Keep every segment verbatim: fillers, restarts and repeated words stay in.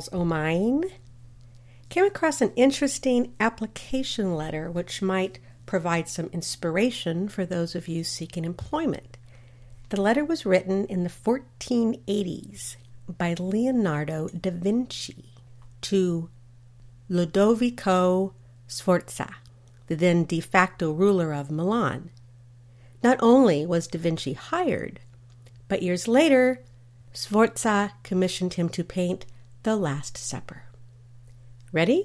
Charles O'Mine, came across an interesting application letter which might provide some inspiration for those of you seeking employment. The letter was written in the fourteen eighties by Leonardo da Vinci to Lodovico Sforza, the then de facto ruler of Milan. Not only was da Vinci hired, but years later, Sforza commissioned him to paint the Last Supper. Ready?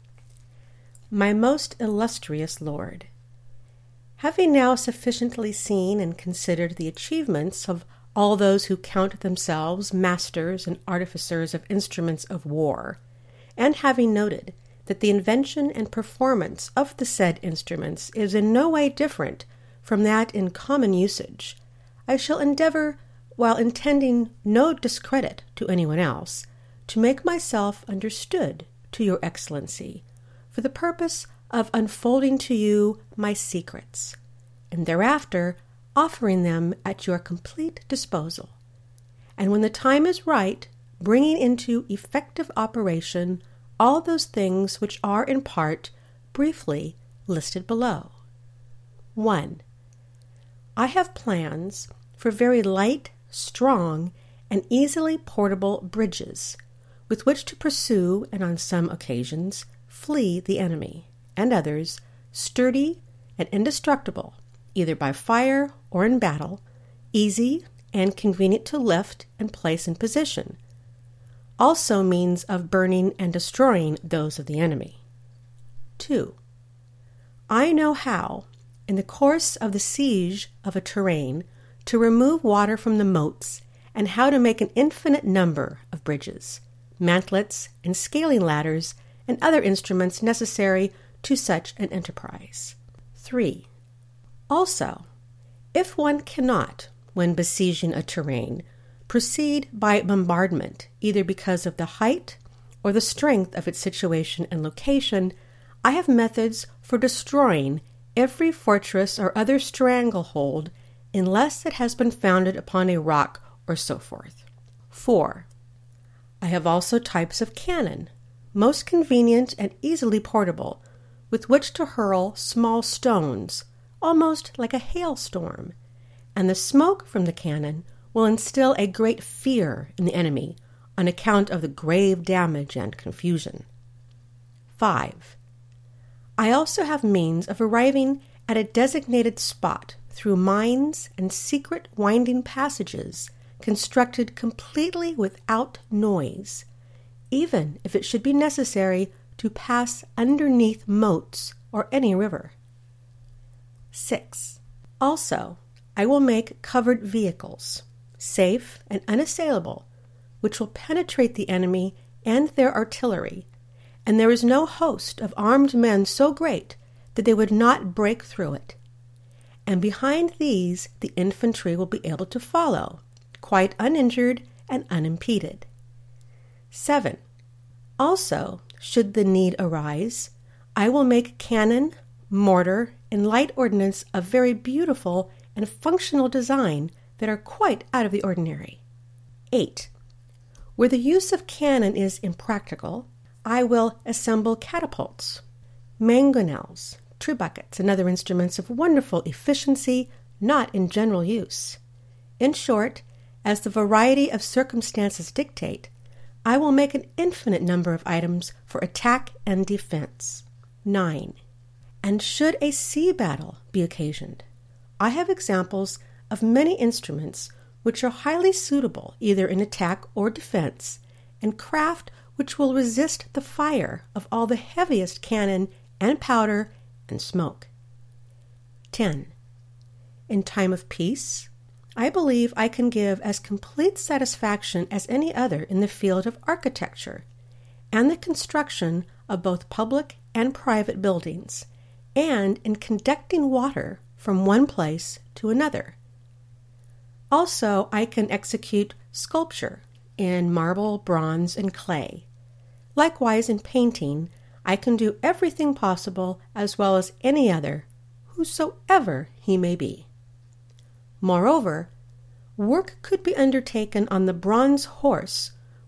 My most illustrious lord, having now sufficiently seen and considered the achievements of all those who count themselves masters and artificers of instruments of war, and having noted that the invention and performance of the said instruments is in no way different from that in common usage, I shall endeavor, while intending no discredit to anyone else, to make myself understood to your excellency, for the purpose of unfolding to you my secrets, and thereafter offering them at your complete disposal, and when the time is right, bringing into effective operation all those things which are in part briefly listed below. One. I have plans for very light, strong, and easily portable bridges, with which to pursue and on some occasions flee the enemy, and others sturdy and indestructible, either by fire or in battle, easy and convenient to lift and place in position, also means of burning and destroying those of the enemy. Two. I know how, in the course of the siege of a terrain, to remove water from the moats, and how to make an infinite number of bridges, mantlets, and scaling ladders, and other instruments necessary to such an enterprise. Three. Also, if one cannot, when besieging a terrain, proceed by bombardment, either because of the height or the strength of its situation and location, I have methods for destroying every fortress or other stranglehold unless it has been founded upon a rock or so forth. Four. I have also types of cannon, most convenient and easily portable, with which to hurl small stones, almost like a hailstorm, and the smoke from the cannon will instill a great fear in the enemy on account of the grave damage and confusion. Five. I also have means of arriving at a designated spot through mines and secret winding passages constructed completely without noise, even if it should be necessary to pass underneath moats or any river. Six. Also, I will make covered vehicles, safe and unassailable, which will penetrate the enemy and their artillery, and there is no host of armed men so great that they would not break through it. And behind these the infantry will be able to follow, quite uninjured and unimpeded. Seven. Also, should the need arise, I will make cannon, mortar, and light ordnance of very beautiful and functional design that are quite out of the ordinary. Eight. Where the use of cannon is impractical, I will assemble catapults, mangonels, trebuchets, and other instruments of wonderful efficiency not in general use. In short, as the variety of circumstances dictate, I will make an infinite number of items for attack and defense. Nine. And should a sea battle be occasioned, I have examples of many instruments which are highly suitable either in attack or defense, and craft which will resist the fire of all the heaviest cannon and powder and smoke. Ten. In time of peace, I believe I can give as complete satisfaction as any other in the field of architecture and the construction of both public and private buildings, and in conducting water from one place to another. Also, I can execute sculpture in marble, bronze, and clay. Likewise, in painting, I can do everything possible as well as any other, whosoever he may be. Moreover, work could be undertaken on the bronze horse,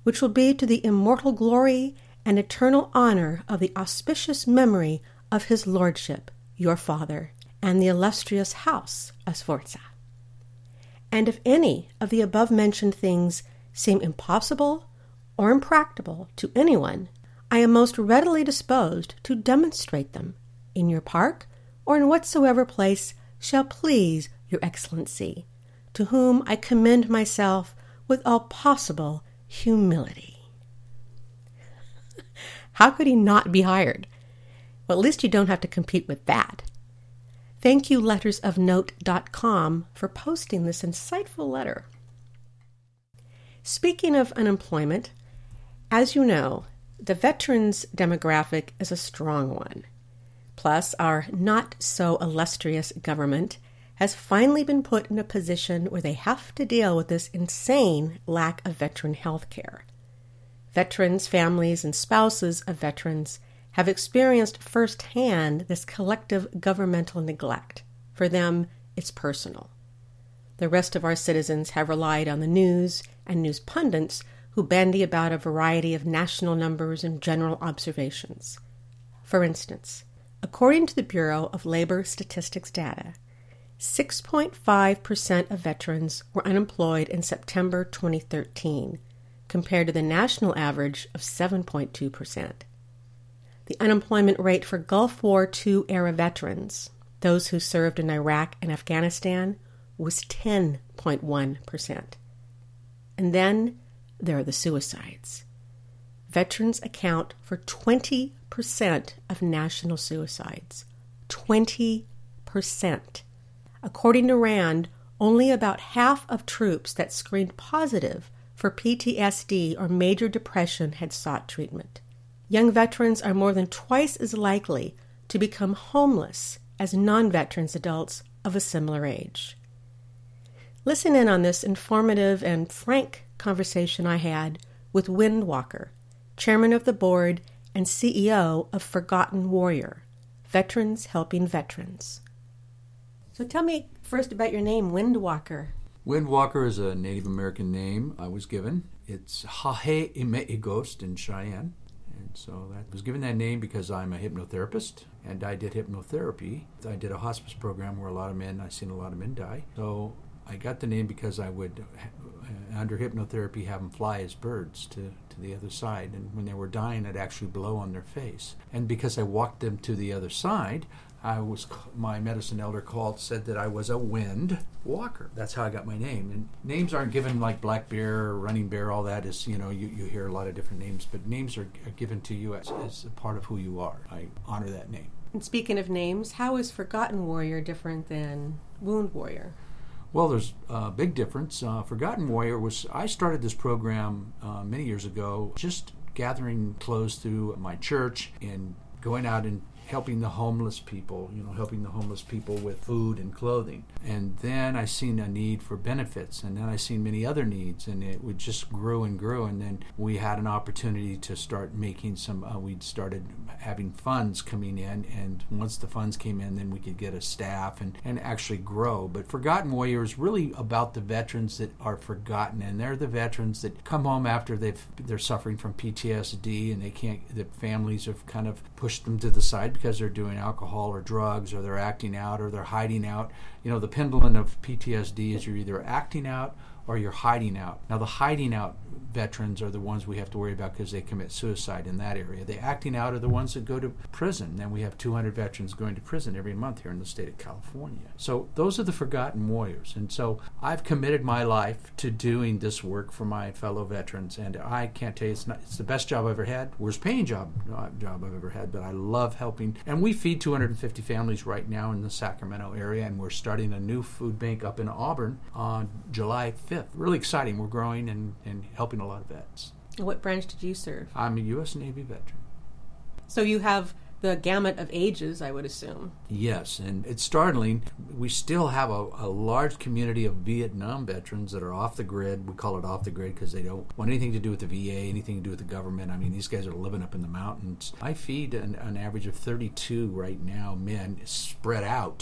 which will be to the immortal glory and eternal honor of the auspicious memory of his lordship, your father, and the illustrious house of Sforza. And if any of the above-mentioned things seem impossible or impracticable to anyone, I am most readily disposed to demonstrate them in your park or in whatsoever place shall please your excellency, to whom I commend myself with all possible humility. How could he not be hired? Well, at least you don't have to compete with that. Thank you, letters of note dot com, for posting this insightful letter. Speaking of unemployment, as you know, the veterans demographic is a strong one. Plus, our not-so-illustrious government has finally been put in a position where they have to deal with this insane lack of veteran health care. Veterans, families, and spouses of veterans have experienced firsthand this collective governmental neglect. For them, it's personal. The rest of our citizens have relied on the news and news pundits who bandy about a variety of national numbers and general observations. For instance, according to the Bureau of Labor Statistics data, six point five percent of veterans were unemployed in September twenty thirteen, compared to the national average of seven point two percent. The unemployment rate for Gulf War Two era veterans, those who served in Iraq and Afghanistan, was ten point one percent. And then there are the suicides. Veterans account for twenty percent of national suicides. twenty percent. According to RAND, only about half of troops that screened positive for P T S D or major depression had sought treatment. Young veterans are more than twice as likely to become homeless as non-veterans adults of a similar age. Listen in on this informative and frank conversation I had with Wind Walker, chairman of the board and C E O of Forgotten Warrior, Veterans Helping Veterans. So tell me first about your name, Wind Walker. Wind Walker is a Native American name I was given. It's Hahe Ime'igost in Cheyenne. And so I was given that name because I'm a hypnotherapist, and I did hypnotherapy. I did a hospice program where a lot of men, I've seen a lot of men die. So I got the name because I would, uh, under hypnotherapy, have them fly as birds to, to the other side. And when they were dying, I'd actually blow on their face. And because I walked them to the other side, I was, my medicine elder called, said that I was a wind walker. That's how I got my name. And names aren't given like Black Bear, Running Bear, all that is, you know, you, you hear a lot of different names, but names are, are given to you as, as a part of who you are. I honor that name. And speaking of names, how is Forgotten Warrior different than Wound Warrior? Well, there's a big difference. Uh, Forgotten Warrior was, I started this program uh, many years ago, just gathering clothes through my church and going out and helping the homeless people, you know, helping the homeless people with food and clothing. And then I seen a need for benefits, and then I seen many other needs, and it would just grow and grow. And then we had an opportunity to start making some, uh, we'd started having funds coming in, and once the funds came in, then we could get a staff and, and actually grow. But Forgotten Warrior is really about the veterans that are forgotten, and they're the veterans that come home after they've, they're suffering from P T S D, and they can't, the families have kind of pushed them to the side because they're doing alcohol or drugs, or they're acting out, or they're hiding out. You know, the pendulum of P T S D is you're either acting out or you're hiding out. Now, the hiding out veterans are the ones we have to worry about because they commit suicide in that area. The acting out are the ones that go to prison. And we have two hundred veterans going to prison every month here in the state of California. So those are the Forgotten Warriors. And so I've committed my life to doing this work for my fellow veterans. And I can't tell you, it's, not, it's the best job I've ever had, worst paying job, uh, job I've ever had, but I love helping. And we feed two hundred fifty families right now in the Sacramento area, and we're starting a new food bank up in Auburn on July fifth. Really exciting. We're growing and, and helping a lot of vets. What branch did you serve? I'm a U S Navy veteran. So you have the gamut of ages, I would assume. Yes, and it's startling. We still have a, a large community of Vietnam veterans that are off the grid. We call it off the grid because they don't want anything to do with the V A, anything to do with the government. I mean, these guys are living up in the mountains. I feed an, an average of thirty-two right now men spread out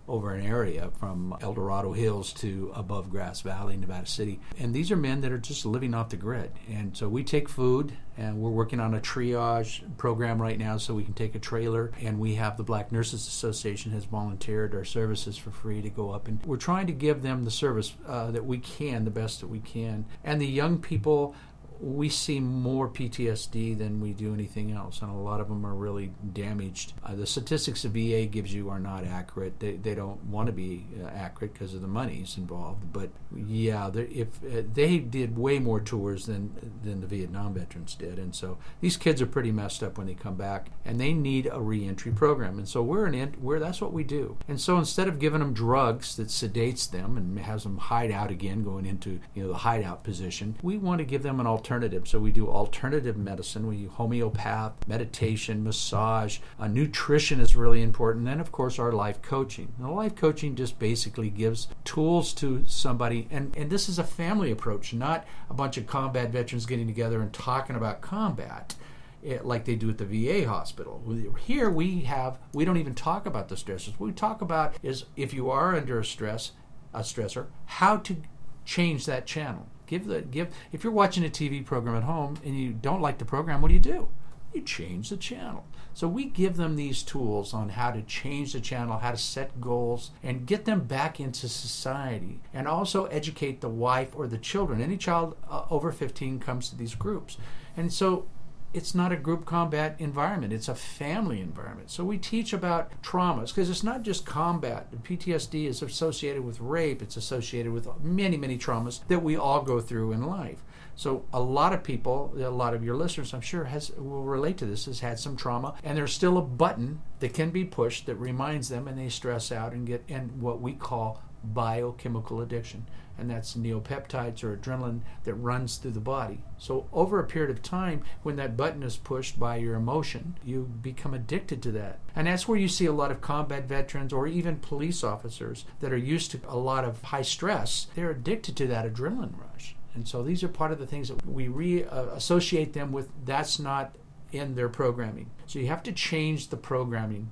over an area from El Dorado Hills to above Grass Valley, Nevada City. And these are men that are just living off the grid. And so we take food, and we're working on a triage program right now so we can take a trailer. And we have the Black Nurses Association has volunteered our services for free to go up. And we're trying to give them the service uh, that we can, the best that we can. And the young people, we see more P T S D than we do anything else, and a lot of them are really damaged. Uh, the statistics the V A gives you are not accurate. They, they don't want to be uh, accurate because of the monies involved. But yeah, if uh, they did way more tours than than the Vietnam veterans did, and so these kids are pretty messed up when they come back, and they need a reentry program. And so we're an in, we're that's what we do. And so instead of giving them drugs that sedates them and has them hide out again, going into you know the hideout position, we want to give them an alternative. So we do alternative medicine. We do homeopath, meditation, massage. Uh, nutrition is really important. And then, of course, our life coaching. Now, life coaching just basically gives tools to somebody. And, and this is a family approach, not a bunch of combat veterans getting together and talking about combat. It, like they do at the V A hospital. Here we have, we don't even talk about the stresses. What we talk about is if you are under a stress, a stressor, how to change that channel. Give the give. If you're watching a T V program at home and you don't like the program, what do you do? You change the channel. So we give them these tools on how to change the channel, how to set goals, and get them back into society, and also educate the wife or the children. Any child uh, over fifteen comes to these groups, and so it's not a group combat environment. It's a family environment. So we teach about traumas, because it's not just combat. The P T S D is associated with rape. It's associated with many, many traumas that we all go through in life. So a lot of people, a lot of your listeners, I'm sure, has will relate to this, has had some trauma, and there's still a button that can be pushed that reminds them, and they stress out and get in what we call biochemical addiction. And that's neopeptides or adrenaline that runs through the body. So over a period of time, when that button is pushed by your emotion, you become addicted to that. And that's where you see a lot of combat veterans or even police officers that are used to a lot of high stress. They're addicted to that adrenaline rush. And so these are part of the things that we re uh, associate them with. That's not in their programming. So you have to change the programming.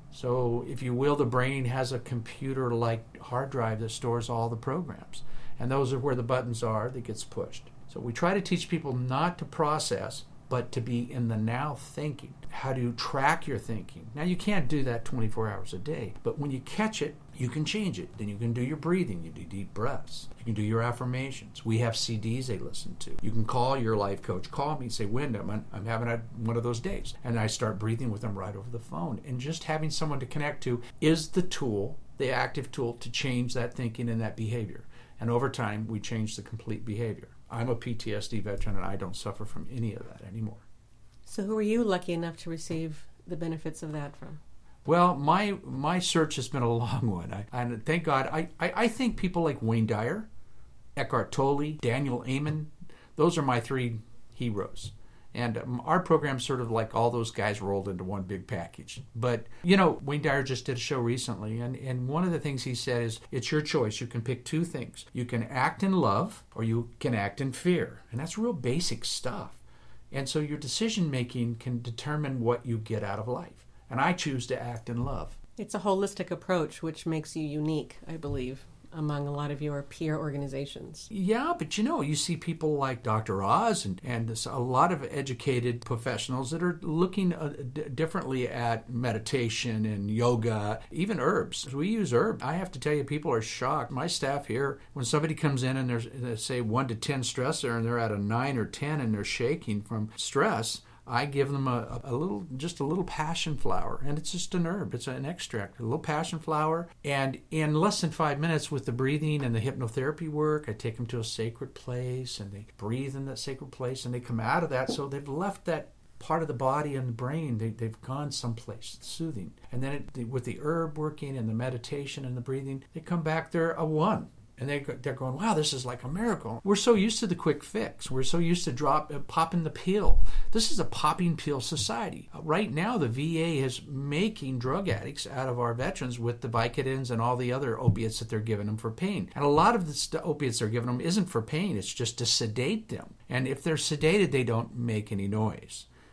So if you will, the brain has a computer-like hard drive that stores all the programs. And those are where the buttons are that gets pushed. So we try to teach people not to process, but to be in the now thinking. How to track your thinking. Now, you can't do that twenty-four hours a day, but when you catch it, you can change it. Then you can do your breathing. You do deep breaths. You can do your affirmations. We have C Ds they listen to. You can call your life coach. Call me and say, Wyndham, I'm having a, one of those days. And I start breathing with them right over the phone. And just having someone to connect to is the tool, the active tool, to change that thinking and that behavior. And over time, we change the complete behavior. I'm a P T S D veteran, and I don't suffer from any of that anymore. So who are you lucky enough to receive the benefits of that from? Well, my my search has been a long one. I, and thank God, I, I, I think people like Wayne Dyer, Eckhart Tolle, Daniel Amen, those are my three heroes. And um, our program's sort of like all those guys rolled into one big package. But, you know, Wayne Dyer just did a show recently, and, and one of the things he said is, it's your choice. You can pick two things. You can act in love, or you can act in fear. And that's real basic stuff. And so your decision-making can determine what you get out of life. And I choose to act in love. It's a holistic approach, which makes you unique, I believe, among a lot of your peer organizations. Yeah, but you know, you see people like Doctor Oz and, and this, a lot of educated professionals that are looking uh, d- differently at meditation and yoga, even herbs. We use herbs. I have to tell you, people are shocked. My staff here, when somebody comes in and there's, they say, one to ten stressor, and they're at a nine or ten and they're shaking from stress, I give them a, a little, just a little passion flower, and it's just an herb. It's an extract, a little passion flower. And in less than five minutes with the breathing and the hypnotherapy work, I take them to a sacred place, and they breathe in that sacred place, and they come out of that. So they've left that part of the body and the brain. They, they've gone someplace soothing. And then it, with the herb working and the meditation and the breathing, they come back, they're a one. And they, they're going, wow, this is like a miracle. We're so used to the quick fix. We're so used to drop uh, popping the pill. This is a popping pill society. Uh, right now, the V A is making drug addicts out of our veterans with the Vicodins and all the other opiates that they're giving them for pain. And a lot of the st- opiates they're giving them isn't for pain. It's just to sedate them. And if they're sedated, they don't make any noise.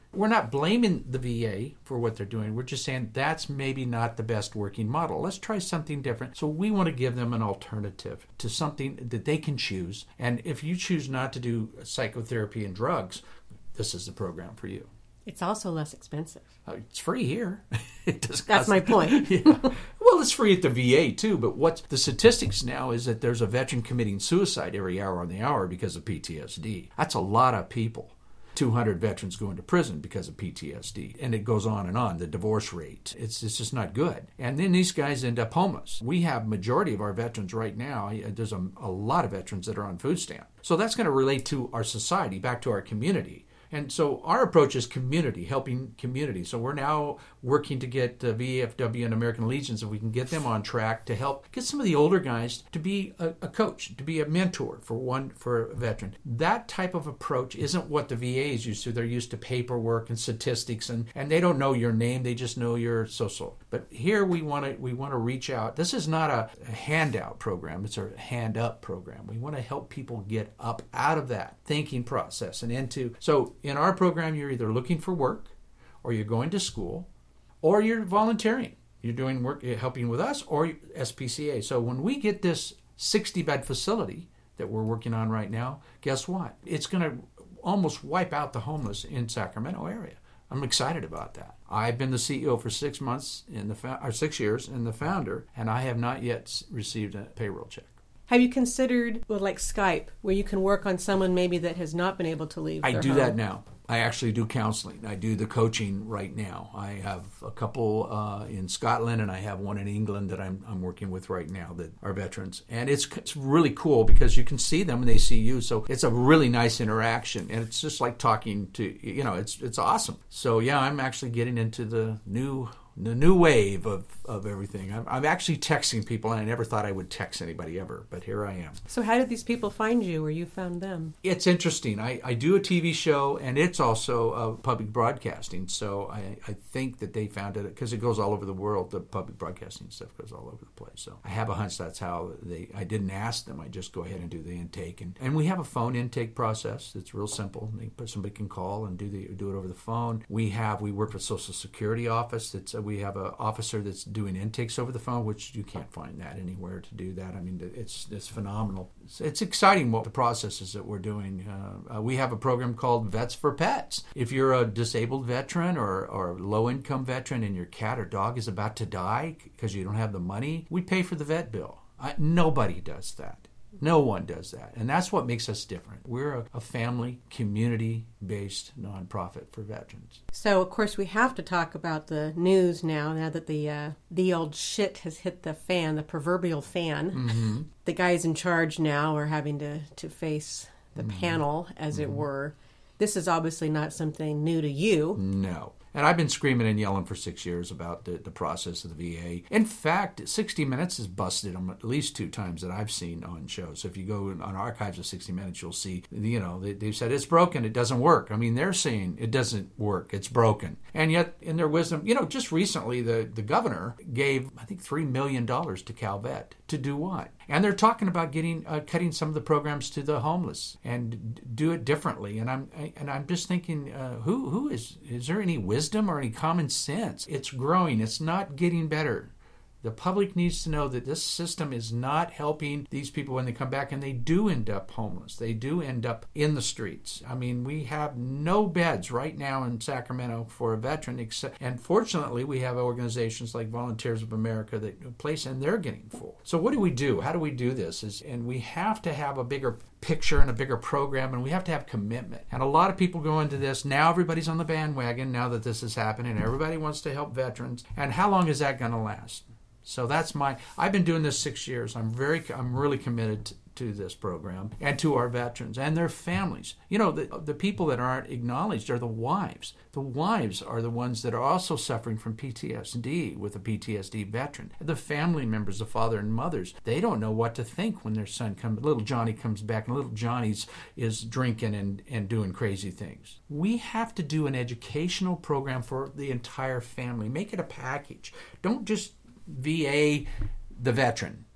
We're not blaming the V A for what they're doing. We're just saying that's maybe not the best working model. Let's try something different. So we want to give them an alternative to something that they can choose. And if you choose not to do psychotherapy and drugs, this is the program for you. It's also less expensive. Uh, it's free here. It does That's cost, my point. Yeah. Well, it's free at the V A too, but what the statistics now is that there's a veteran committing suicide every hour on the hour because of P T S D. That's a lot of people. two hundred veterans going to prison because of P T S D. And it goes on and on, the divorce rate. It's, it's just not good. And then these guys end up homeless. We have majority of our veterans right now. There's a, a lot of veterans that are on food stamp. So that's going to relate to our society, back to our community. And so our approach is community, helping community. So we're now working to get uh, V A F W and American Legions, if we can get them on track to help get some of the older guys to be a, a coach, to be a mentor for one for a veteran. That type of approach isn't what the V A is used to. They're used to paperwork and statistics, and, and they don't know your name. They just know your social. But here we want to we want to reach out. This is not a, a handout program. It's a hand up program. We want to help people get up out of that thinking process and into so. In our program, you're either looking for work, or you're going to school, or you're volunteering. You're doing work, you're helping with us, or S P C A. So when we get this sixty-bed facility that we're working on right now, guess what? It's going to almost wipe out the homeless in Sacramento area. I'm excited about that. I've been the C E O for six months, in the or six years, and the founder, and I have not yet received a payroll check. Have you considered, well, like Skype, where you can work on someone maybe that has not been able to leave I their do home? that now. I actually do counseling. I do the coaching right now. I have a couple uh, in Scotland, and I have one in England that I'm I'm working with right now that are veterans. And it's it's really cool because you can see them and they see you. So it's a really nice interaction, and it's just like talking to, you know, it's it's awesome. So yeah, I'm actually getting into the new the new wave of, of everything. I'm, I'm actually texting people, and I never thought I would text anybody ever, but here I am. So how did these people find you, or you found them? It's interesting. I, I do a T V show, and it's also uh, public broadcasting, so I, I think that they found it, because it goes all over the world. The public broadcasting stuff goes all over the place. So I have a hunch that's how they, I didn't ask them. I just go ahead and do the intake. And, and we have a phone intake process. It's real simple. They, somebody can call and do the do it over the phone. We have, we work with Social Security office. That's uh, we have an officer that's doing intakes over the phone, which you can't find that anywhere to do that. I mean, it's it's phenomenal. It's, it's exciting what the processes that we're doing. Uh, uh, we have a program called Vets for Pets. If you're a disabled veteran or, or low-income veteran and your cat or dog is about to die because you don't have the money, we pay for the vet bill. I, nobody does that. No one does that. And that's what makes us different. We're a, a family, community-based nonprofit for veterans. So, of course, we have to talk about the news now, now that the uh, the old shit has hit the fan, the proverbial fan. Mm-hmm. The guys in charge now are having to, to face the mm-hmm. panel, as mm-hmm. it were. This is obviously not something new to you. No. And I've been screaming and yelling for six years about the, the process of the V A. In fact, sixty minutes has busted them at least two times that I've seen on shows. So if you go on archives of sixty minutes, you'll see, you know, they, they've said it's broken, it doesn't work. I mean, they're saying it doesn't work, it's broken. And yet, in their wisdom, you know, just recently the, the governor gave, I think, three million dollars to CalVet. To do what? And they're talking about getting uh, cutting some of the programs to the homeless and d- do it differently. And I'm I, and I'm just thinking, uh, who who is is there any wisdom or any common sense? It's growing. It's not getting better. The public needs to know that this system is not helping these people when they come back, and they do end up homeless. They do end up in the streets. I mean, we have no beds right now in Sacramento for a veteran, except, and fortunately, we have organizations like Volunteers of America that place, and they're getting full. So what do we do? How do we do this? Is, and we have to have a bigger picture and a bigger program, and we have to have commitment. And a lot of people go into this. Now everybody's on the bandwagon now that this is happening. Everybody wants to help veterans. And how long is that going to last? So that's my, I've been doing this six years. I'm very, I'm really committed to, to this program and to our veterans and their families. You know, the, the people that aren't acknowledged are the wives. The wives are the ones that are also suffering from P T S D with a P T S D veteran. The family members, the father and mothers, they don't know what to think when their son comes, little Johnny comes back and little Johnny's is drinking and, and doing crazy things. We have to do an educational program for the entire family. Make it a package. Don't just V A the veteran.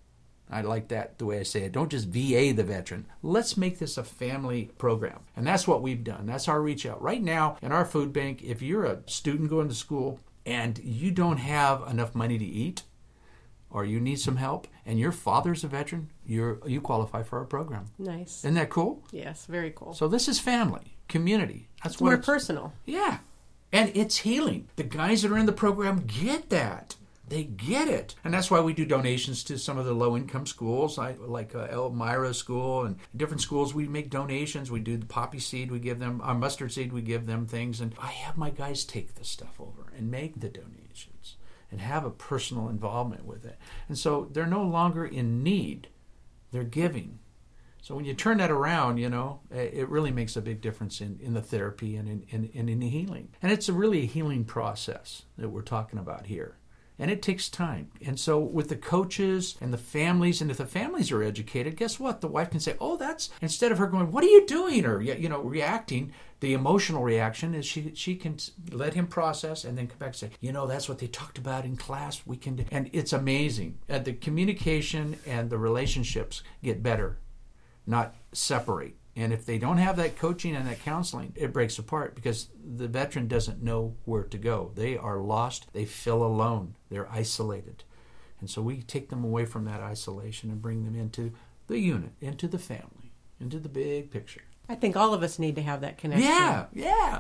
I like that, the way I say it. Don't just V A the veteran. Let's make this a family program. And that's what we've done. That's our reach out. Right now, in our food bank, if you're a student going to school and you don't have enough money to eat, or you need some help, and your father's a veteran, you're, you qualify for our program. Nice. Isn't that cool? Yes, very cool. So this is family, community. That's it's what more it's, personal. Yeah. And it's healing. The guys that are in the program get that. They get it. And that's why we do donations to some of the low-income schools, like uh, Elmira School and different schools. We make donations. We do the poppy seed. We give them, our mustard seed, we give them things. And I have my guys take the stuff over and make the donations and have a personal involvement with it. And so they're no longer in need. They're giving. So when you turn that around, you know, it really makes a big difference in, in the therapy and in, in, in, in the healing. And it's a really a healing process that we're talking about here. And it takes time. And so with the coaches and the families, and if the families are educated, guess what? The wife can say, oh, that's, instead of her going, what are you doing? Or, you know, reacting, the emotional reaction is she she can let him process and then come back and say, you know, that's what they talked about in class. We can do. And it's amazing. And the communication and the relationships get better, not separate. And if they don't have that coaching and that counseling, it breaks apart because the veteran doesn't know where to go. They are lost. They feel alone. They're isolated. And so we take them away from that isolation and bring them into the unit, into the family, into the big picture. I think all of us need to have that connection. Yeah, yeah.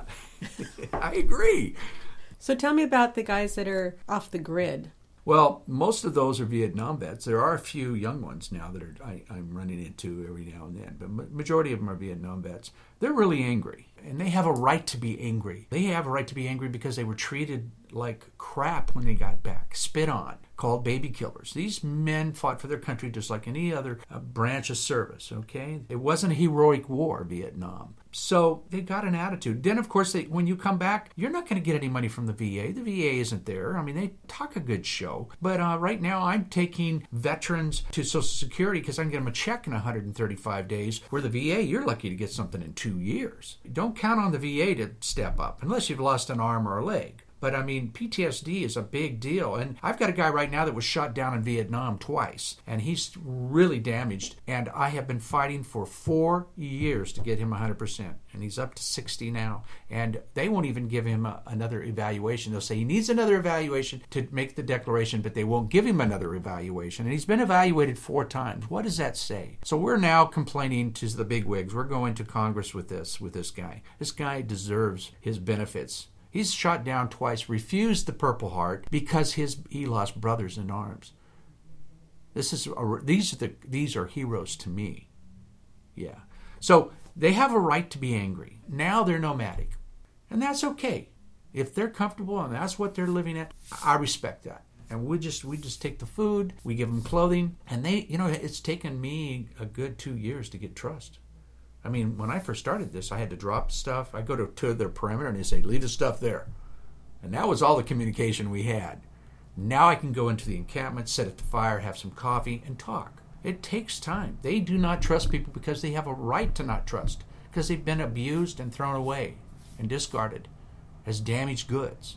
I agree. So tell me about the guys that are off the grid. Well, most of those are Vietnam vets. There are a few young ones now that are, I, I'm running into every now and then, but majority of them are Vietnam vets. They're really angry, and they have a right to be angry. They have a right to be angry because they were treated like crap when they got back, spit on, called baby killers. These men fought for their country just like any other uh, branch of service, okay? It wasn't a heroic war, Vietnam. So they got an attitude. Then, of course, they, when you come back, you're not going to get any money from the V A. The V A isn't there. I mean, they talk a good show. But uh, right now, I'm taking veterans to Social Security because I can get them a check in one hundred thirty-five days, where the V A, you're lucky to get something in two years. Don't count on the V A to step up unless you've lost an arm or a leg. But, I mean, P T S D is a big deal. And I've got a guy right now that was shot down in Vietnam twice, and he's really damaged. And I have been fighting for four years to get him one hundred percent. And he's up to sixty now. And they won't even give him a, another evaluation. They'll say he needs another evaluation to make the declaration, but they won't give him another evaluation. And he's been evaluated four times. What does that say? So we're now complaining to the bigwigs. We're going to Congress with this, with this guy. This guy deserves his benefits. He's shot down twice, refused the Purple Heart because his he lost brothers in arms. This is a, these are the these are heroes to me. Yeah. So they have a right to be angry. Now they're nomadic. And that's okay. If they're comfortable and that's what they're living at, I respect that. And we just we just take the food, we give them clothing, and they, you know, it's taken me a good two years to get trust. I mean, when I first started this, I had to drop stuff. I go to, to their perimeter and they say, leave the stuff there. And that was all the communication we had. Now I can go into the encampment, set it to fire, have some coffee, and talk. It takes time. They do not trust people because they have a right to not trust, because they've been abused and thrown away and discarded as damaged goods.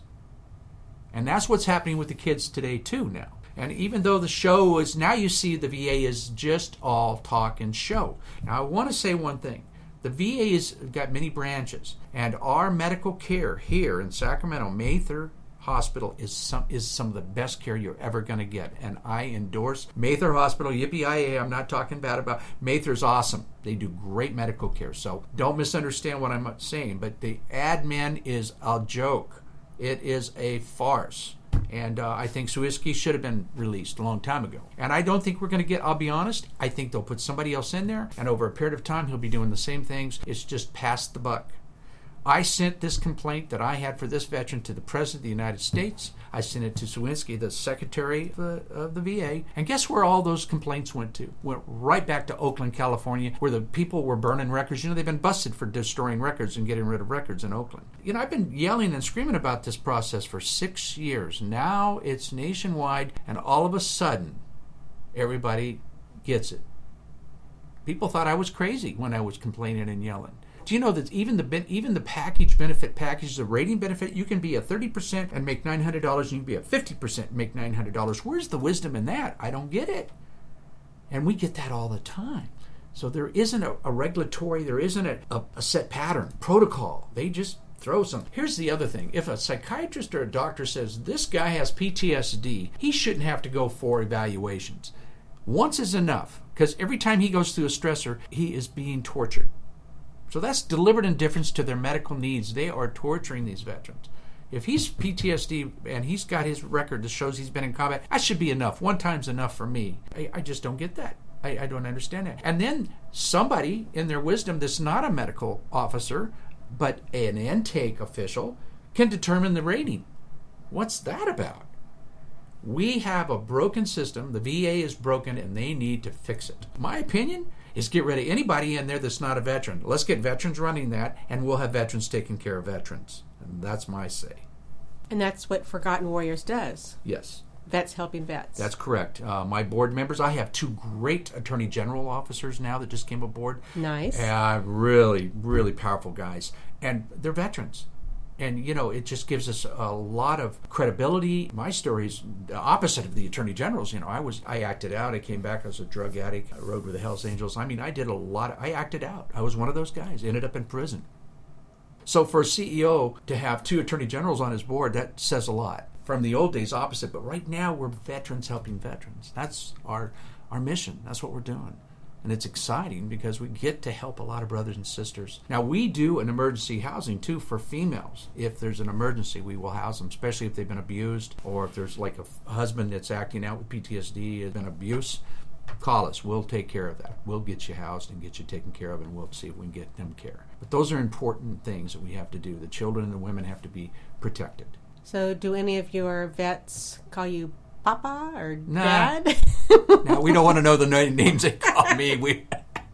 And that's what's happening with the kids today, too, now. And even though the show is, now you see the V A is just all talk and show. Now, I want to say one thing. The V A has got many branches, and our medical care here in Sacramento, Mather Hospital, is some is some of the best care you're ever going to get. And I endorse Mather Hospital. Yippee-yi-yay, I'm not talking bad about Mather's awesome. They do great medical care. So don't misunderstand what I'm saying, but the admin is a joke. It is a farce. And uh, I think Suiski should have been released a long time ago. And I don't think we're going to get, I'll be honest, I think they'll put somebody else in there, and over a period of time, he'll be doing the same things. It's just past the buck. I sent this complaint that I had for this veteran to the President of the United States. I sent it to Suwinski, the Secretary of the, of the V A. And guess where all those complaints went to? Went right back to Oakland, California, where the people were burning records. You know, they've been busted for destroying records and getting rid of records in Oakland. You know, I've been yelling and screaming about this process for six years. Now it's nationwide, and all of a sudden, everybody gets it. People thought I was crazy when I was complaining and yelling. Do you know that even the even the package benefit package, the rating benefit, you can be a thirty percent and make nine hundred dollars, and you can be a fifty percent and make nine hundred dollars. Where's the wisdom in that? I don't get it. And we get that all the time. So there isn't a, a regulatory, there isn't a, a, a set pattern, protocol. They just throw some. Here's the other thing. If a psychiatrist or a doctor says this guy has P T S D, he shouldn't have to go for evaluations. Once is enough, because every time he goes through a stressor, he is being tortured. So that's deliberate indifference to their medical needs. They are torturing these veterans. If he's P T S D and he's got his record that shows he's been in combat, that should be enough. One time's enough for me. I, I just don't get that. I, I don't understand that. And then somebody in their wisdom that's not a medical officer, but an intake official, can determine the rating. What's that about? We have a broken system. The V A is broken, and they need to fix it. My opinion is get rid of anybody in there that's not a veteran. Let's get veterans running that, and we'll have veterans taking care of veterans. And that's my say. And that's what Forgotten Warriors does. Yes. Vets helping vets. That's correct. Uh, my board members, I have two great Attorney General officers now that just came aboard. Nice. Uh, really, really powerful guys. And they're veterans. And, you know, it just gives us a lot of credibility. My story is the opposite of the Attorney General's. You know, I was, I acted out. I came back as a drug addict. I rode with the Hells Angels. I mean, I did a lot. Of, I acted out. I was one of those guys. Ended up in prison. So for a C E O to have two Attorney Generals on his board, that says a lot. From the old days, opposite. But right now, we're veterans helping veterans. That's our our mission. That's what we're doing. And it's exciting because we get to help a lot of brothers and sisters. Now, we do an emergency housing, too, for females. If there's an emergency, we will house them, especially if they've been abused, or if there's like a husband that's acting out with P T S D, has been abuse. Call us. We'll take care of that. We'll get you housed and get you taken care of, and we'll see if we can get them care. But those are important things that we have to do. The children and the women have to be protected. So do any of your vets call you Papa or nah. Dad? No, we don't want to know the na- names they call me. We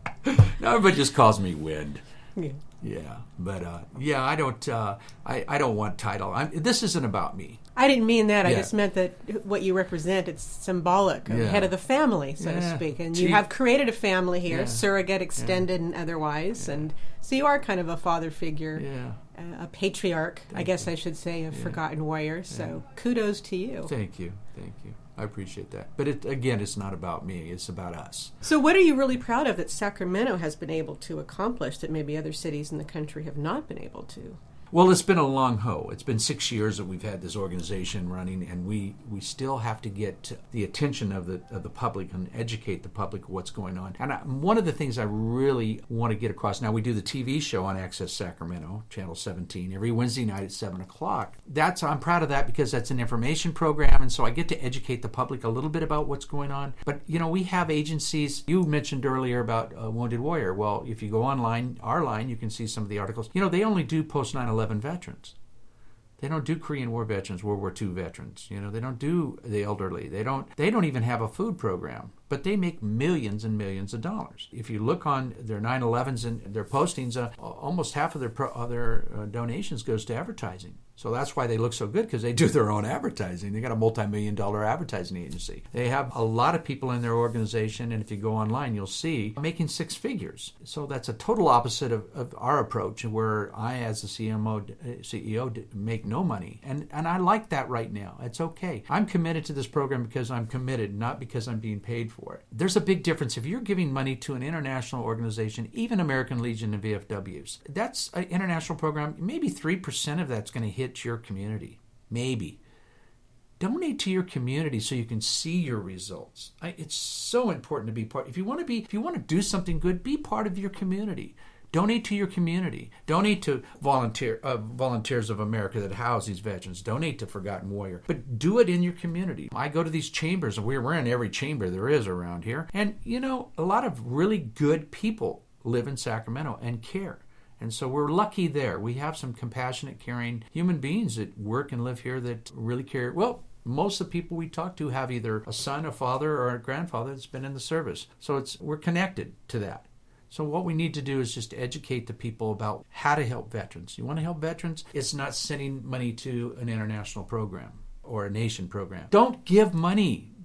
no, everybody just calls me Wind. Yeah. Yeah, but uh, yeah, I don't. Uh, I I don't want title. I'm, this isn't about me. I didn't mean that. I Yeah. just meant that what you represent, it's symbolic of Yeah. head of the family, so to Yeah. speak. And Chief- you have created a family here, Yeah. surrogate, extended, and otherwise. Yeah. And so you are kind of a father figure, Yeah. uh, a patriarch, I Thank guess you. I should say, of Yeah. Forgotten Warriors. So kudos to you. Thank you, thank you. I appreciate that. But it, again, it's not about me. It's about us. So what are you really proud of that Sacramento has been able to accomplish that maybe other cities in the country have not been able to? Well, it's been a long hoe. It's been six years that we've had this organization running, and we, we still have to get the attention of the of the public and educate the public what's going on. And I, one of the things I really want to get across, now we do the T V show on Access Sacramento, Channel seventeen, every Wednesday night at seven o'clock. That's I'm proud of that because that's an information program, and so I get to educate the public a little bit about what's going on. But, you know, we have agencies. You mentioned earlier about uh, Wounded Warrior. Well, if you go online, our line, you can see some of the articles. You know, they only do post nine eleven veterans. They don't do Korean War veterans, World War Two veterans. You know, they don't do the elderly. They don't. They don't even have a food program. But they make millions and millions of dollars. If you look on their nine elevens and their postings, uh, almost half of their pro, uh, their uh, donations goes to advertising. So that's why they look so good, because they do their own advertising. They got a multi-million dollar advertising agency. They have a lot of people in their organization, and if you go online, you'll see making six figures. So that's a total opposite of, of our approach, where I, as a C M O, C E O, make no money. And and I like that right now. It's okay. I'm committed to this program because I'm committed, not because I'm being paid for it. There's a big difference. If you're giving money to an international organization, even American Legion and V F Ws, that's an international program. Maybe three percent of that's going to hit your community. Maybe. Donate to your community so you can see your results. I, it's so important to be part. If you want to be, if you want to do something good, be part of your community. Donate to your community. Donate to volunteer uh, Volunteers of America that house these veterans. Donate to Forgotten Warrior. But do it in your community. I go to these chambers, and we're in every chamber there is around here. And, you know, a lot of really good people live in Sacramento and care. And so we're lucky there. We have some compassionate, caring human beings that work and live here that really care. Well, most of the people we talk to have either a son, a father, or a grandfather that's been in the service. So it's we're connected to that. So what we need to do is just educate the people about how to help veterans. You want to help veterans? It's not sending money to an international program or a nation program. Don't give money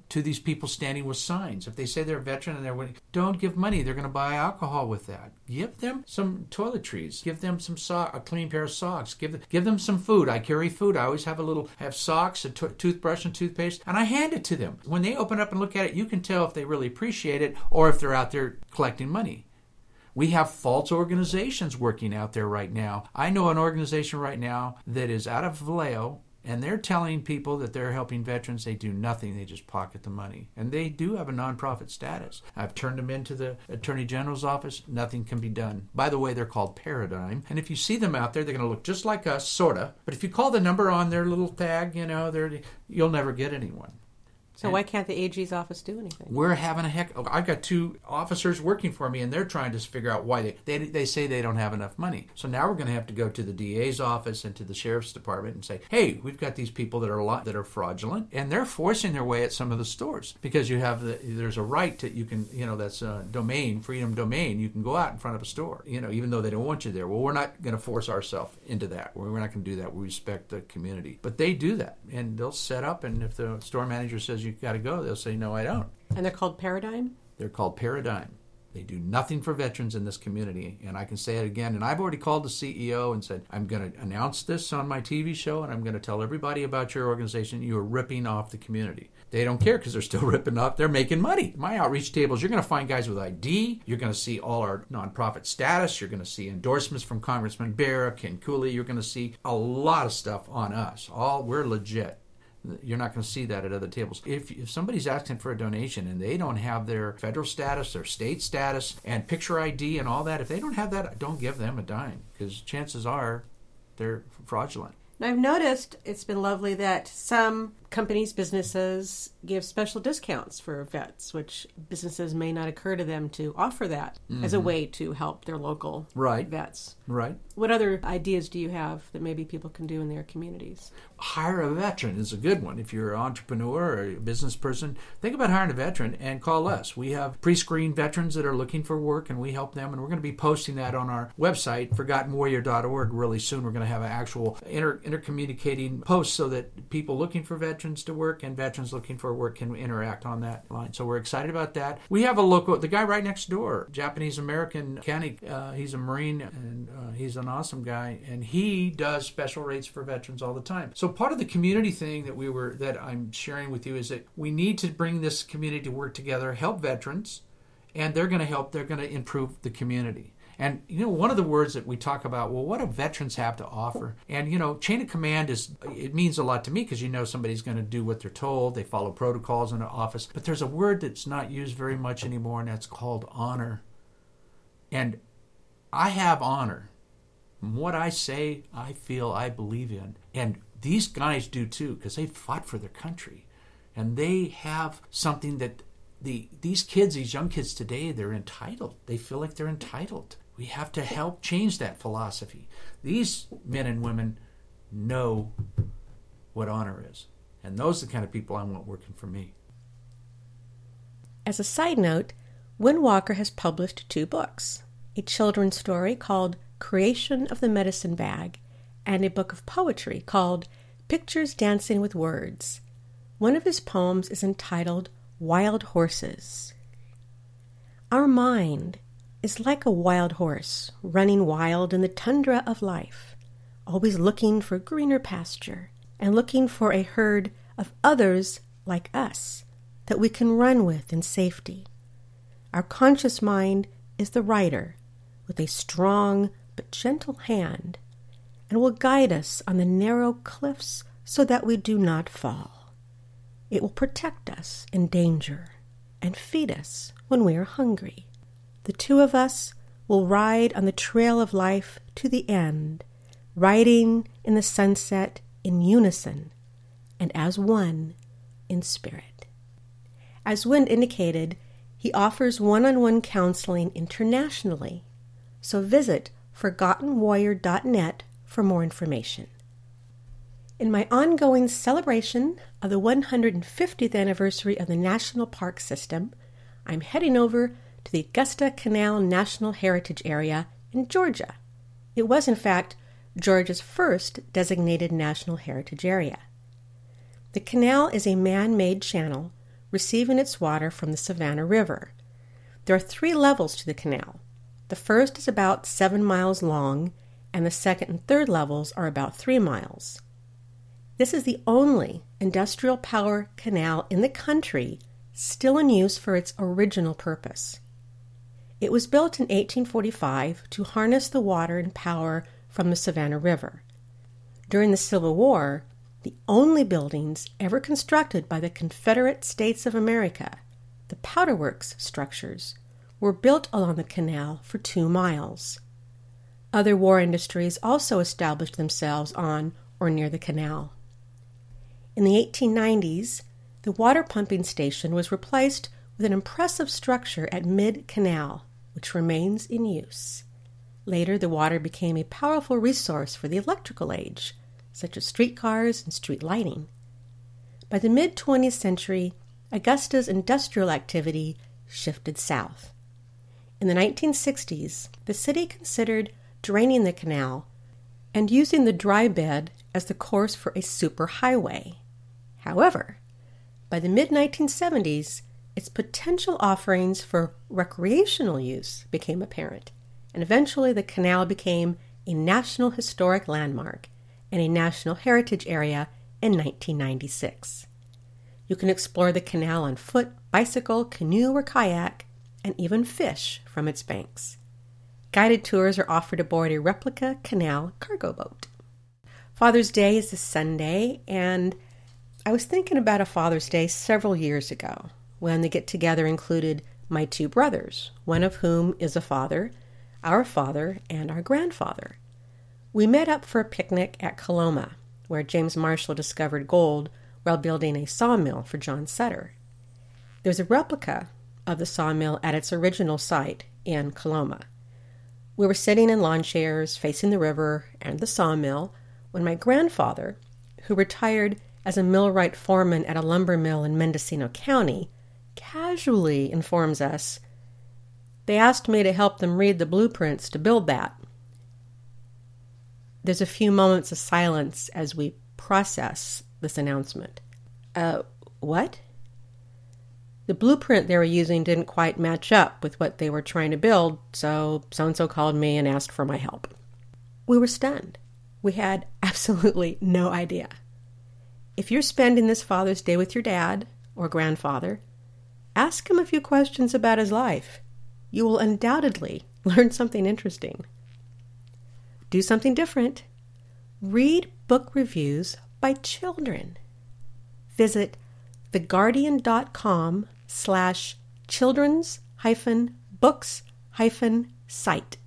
to these people standing with signs. If they say they're a veteran and they're winning, don't give money. They're going to buy alcohol with that. Give them some toiletries. Give them some so- a clean pair of socks. Give them, give them some food. I carry food. I always have a little, have socks, a to- toothbrush and toothpaste, and I hand it to them. When they open up and look at it, you can tell if they really appreciate it or if they're out there collecting money. We have false organizations working out there right now. I know an organization right now that is out of Vallejo, and they're telling people that they're helping veterans. They do nothing. They just pocket the money. And they do have a nonprofit status. I've turned them into the Attorney General's office. Nothing can be done. By the way, they're called Paradigm. And if you see them out there, they're going to look just like us, sort of. But if you call the number on their little tag, you know, they're, you'll never get anyone. So and why can't the A G's office do anything? We're having a heck... I've got two officers working for me, and they're trying to figure out why they... They, they say they don't have enough money. So now we're going to have to go to the D A's office and to the Sheriff's Department and say, hey, we've got these people that are li- that are fraudulent, and they're forcing their way at some of the stores because you have the... There's a right to... You can... You know, that's a domain, freedom domain. You can go out in front of a store, you know, even though they don't want you there. Well, we're not going to force ourselves into that. We're not going to do that. We respect the community. But they do that, and they'll set up, and if the store manager says you've got to go, they'll say, no, I don't. And they're called Paradigm? They're called Paradigm. They do nothing for veterans in this community. And I can say it again. And I've already called the C E O and said, I'm going to announce this on my T V show, and I'm going to tell everybody about your organization. You are ripping off the community. They don't care because they're still ripping off. They're making money. My outreach tables, you're going to find guys with I D. You're going to see all our nonprofit status. You're going to see endorsements from Congressman Barra, Ken Cooley. You're going to see a lot of stuff on us. All we're legit. You're not going to see that at other tables. If if somebody's asking for a donation and they don't have their federal status, their state status, and picture I D and all that, if they don't have that, don't give them a dime because chances are they're fraudulent. Now, I've noticed it's been lovely that some companies, businesses give special discounts for vets, which businesses may not occur to them to offer that mm-hmm. as a way to help their local right. vets. Right. What other ideas do you have that maybe people can do in their communities? Hire a veteran is a good one. If you're an entrepreneur or a business person, think about hiring a veteran and call us. We have pre-screened veterans that are looking for work, and we help them. And we're going to be posting that on our website, forgotten warrior dot org, really soon. We're going to have an actual inter- intercommunicating post so that people looking for veterans to work and veterans looking for work can interact on that line. So we're excited about that. We have a local, the guy right next door, Japanese-American County, uh, he's a Marine, and uh, he's an awesome guy, and he does special rates for veterans all the time. So part of the community thing that we were that I'm sharing with you is that we need to bring this community to work together, help veterans, and they're going to help, they're going to improve the community. And, you know, one of the words that we talk about, well, what do veterans have to offer? And, you know, chain of command is, it means a lot to me because you know somebody's going to do what they're told. They follow protocols in the office. But there's a word that's not used very much anymore, and that's called honor. And I have honor. What I say, I feel, I believe in. And these guys do too because they fought for their country. And they have something that the these kids, these young kids today, they're entitled. They feel like they're entitled. We have to help change that philosophy. These men and women know what honor is. And those are the kind of people I want working for me. As a side note, Win Walker has published two books, a children's story called Creation of the Medicine Bag and a book of poetry called Pictures Dancing with Words. One of his poems is entitled Wild Horses. Our mind is like a wild horse running wild in the tundra of life, always looking for greener pasture and looking for a herd of others like us that we can run with in safety. Our conscious mind is the rider with a strong but gentle hand and will guide us on the narrow cliffs so that we do not fall. It will protect us in danger and feed us when we are hungry. The two of us will ride on the trail of life to the end, riding in the sunset in unison and as one in spirit. As Win indicated, he offers one-on-one counseling internationally, so visit forgotten warrior dot net for more information. In my ongoing celebration of the one hundred fiftieth anniversary of the National Park System, I'm heading over to the Augusta Canal National Heritage Area in Georgia. It was, in fact, Georgia's first designated National Heritage Area. The canal is a man-made channel receiving its water from the Savannah River. There are three levels to the canal. The first is about seven miles long, and the second and third levels are about three miles. This is the only industrial power canal in the country still in use for its original purpose. It was built in eighteen forty-five to harness the water and power from the Savannah River. During the Civil War, the only buildings ever constructed by the Confederate States of America, the Powder Works structures, were built along the canal for two miles. Other war industries also established themselves on or near the canal. In the eighteen nineties, the water pumping station was replaced with an impressive structure at mid-canal, which remains in use. Later, the water became a powerful resource for the electrical age, such as streetcars and street lighting. By the mid-twentieth century, Augusta's industrial activity shifted south. In the nineteen sixties, the city considered draining the canal and using the dry bed as the course for a superhighway. However, by the mid nineteen seventies, its potential offerings for recreational use became apparent, and eventually the canal became a National Historic Landmark and a National Heritage Area in nineteen ninety-six. You can explore the canal on foot, bicycle, canoe, or kayak, and even fish from its banks. Guided tours are offered aboard a replica canal cargo boat. Father's Day is this Sunday, and I was thinking about a Father's Day several years ago when the get-together included my two brothers, one of whom is a father, our father, and our grandfather. We met up for a picnic at Coloma, where James Marshall discovered gold while building a sawmill for John Sutter. There's a replica of the sawmill at its original site in Coloma. We were sitting in lawn chairs facing the river and the sawmill when my grandfather, who retired as a millwright foreman at a lumber mill in Mendocino County, casually informs us, "They asked me to help them read the blueprints to build that." There's a few moments of silence as we process this announcement. Uh, what? The blueprint they were using didn't quite match up with what they were trying to build, so so-and-so called me and asked for my help. We were stunned. We had absolutely no idea. If you're spending this Father's Day with your dad or grandfather, ask him a few questions about his life. You will undoubtedly learn something interesting. Do something different. Read book reviews by children. Visit theguardian.com slash children's hyphen books hyphen site